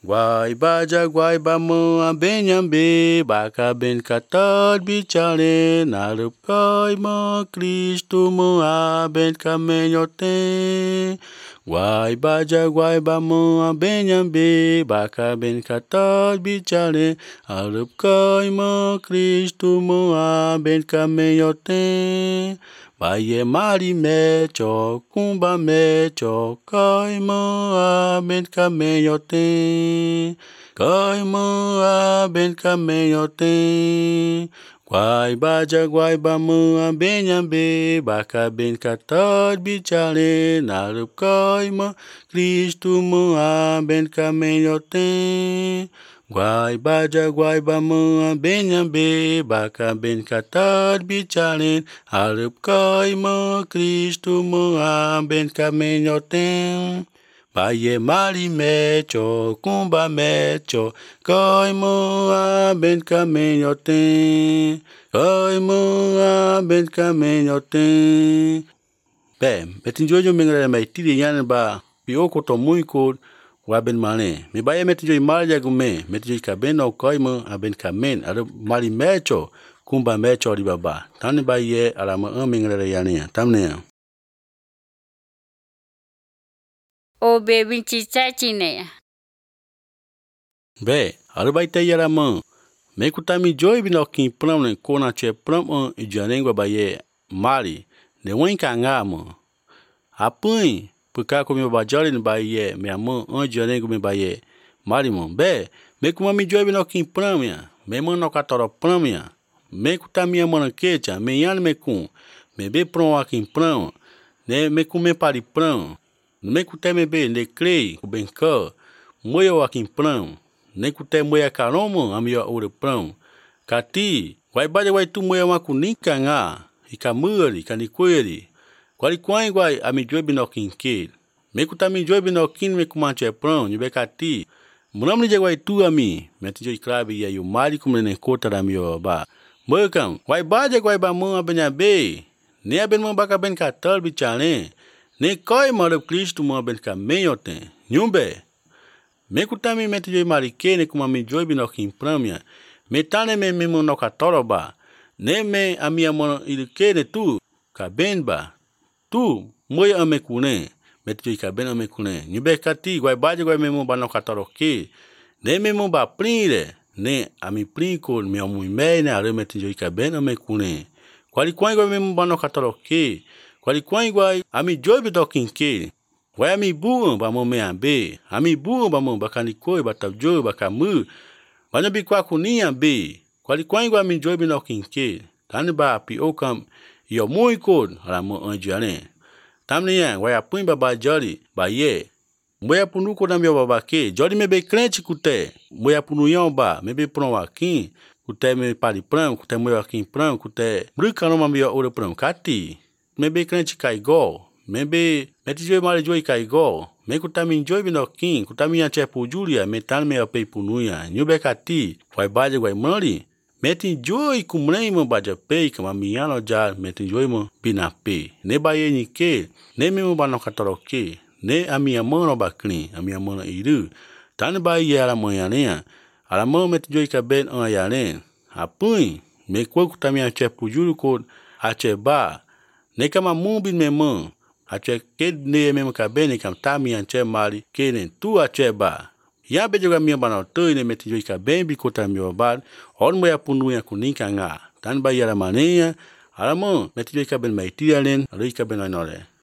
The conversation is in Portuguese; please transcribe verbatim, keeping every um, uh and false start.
Guai baja guai ba mo ben yambe baka ben katot bichale narup koi mo Kristu mo ben kamenyote. Guai baja guai ba mo ben yambe baka ben katot bichale narup koi mo Kristu mo ben kamenyote. Baye mari mecho kumba mecho koi mo ben kamenyote. Koi mo ben kamenyote. Guai baja guai ba mo ben yambe baka ben katot bichale narup koi mo Kristu mo ben kamenyote. Guai baja guai ba mo ben yambe baka ben katot bichale narup koi mo Kristu mo ben kamenyote. Baye mari mecho kumba mecho koi mo ben kamenyote. Koi mo ben kamenyote. Be, betinjo jo mengere mai tiri yana ba pioko to muiko waben mane. Me baye metinjo mari ya gume metinjo kaben o koi mo ben kamen ado mari mecho kumba mecho di baba. Tane baye alama mengere yana tamne. O baby chichachi ne. Be, arubaita yara mo. Me kutami joy bino kin pram ne kona che pram on ijanengwa baye mari ne wenka ngamo. Apui puka ko me bajali ne baye me amo on ijanengwa me baye mari mo. Be, me kumami joy bino kin pram ya. Me mo no katoro pram ya. Me kutami amona kecha me yan me kun. Me be pram akin pram. Ne me kume pari pram. Me kuteme be ne klei ku benka. Moyo akin pram. Ne kute moya karomo amio ore pram. Kati, guai baja guai tu moya makunika nga. Ika muri, kanikweri. Kwali kwai guai ami joy bino kinke. Me kutami joy bino kin me kumanche pram. Nyube kati. Munamni je guai tu ami. Meti jo iklabi ya yu mari kumene kota ramio ba. Mwekam, guai baja guai ba mo abenya be. Ne aben mo baka ben katal bichane. Ne koi marup Kristu mo ben kamenyote. Nyumbe. Me kutami meti joy marike ne kumami joy bino kin pramia. Me tane me me mo no katoroba. Ne me amia mo ilike ne tu. Kaben ba. Tu moya ame kune. Meti joy kaben ame kune. Nyube kati guai baja guai me mo ba no katoroke. Ne me mo ba prire. Ne ami prinko me omui me ne are meti joy kaben ame kune. Kwali kwai guai me mo ba no katoroke. Kwali kwai guai ami joy bito kinke. Guai ami buon ba mo me ambe. Ami buon ba mo baka nikoi bata joy baka mu. Banyo bi kwa kunia be. Kwali kwai guai ami joy bito kinke. Tane ba api okam iyo mui kod ala mo onjiane. Tamne yang guai apui ba ba jari ba ye. Moya punu ko namyo ba ba ke. Jari me be krenchi kute. Moya punu yon ba me be pron wakin. Kute me pari pram. Kute moya wakin pram. Kute bruka no mamyo ore pram kati. Me be krenchi kai go. Me be meti joy mari joy kai go. Me kutami joy bino king. Kutami ya chepu julia. Me tan me ape punuya. Nyube kati. Guai baja guai mari. Meti joy kumrei mo baja pe. Kama miyano jar. Meti joy mo bina pe. Ne baye nike. Ne me mo bano katoroke. Ne ami amono bakni. Ami amono iru. Tane baye yara mo yanea. Ala mo meti joy ka ben on yane. Apui. Me kwa kutami ya chepu julu kod. Ache ba. Ne kama mumbin me mo. Ache ked ne me mo kabene kam tami anche mari kenen tu ache ba. Ya be joga mi bana to ne meti joy kabene bi kota mi obad. On mo ya punu ya kuninka nga. Tan ba yara mania. Ala mo meti joy kabene mai tialen. Alo kabene nore.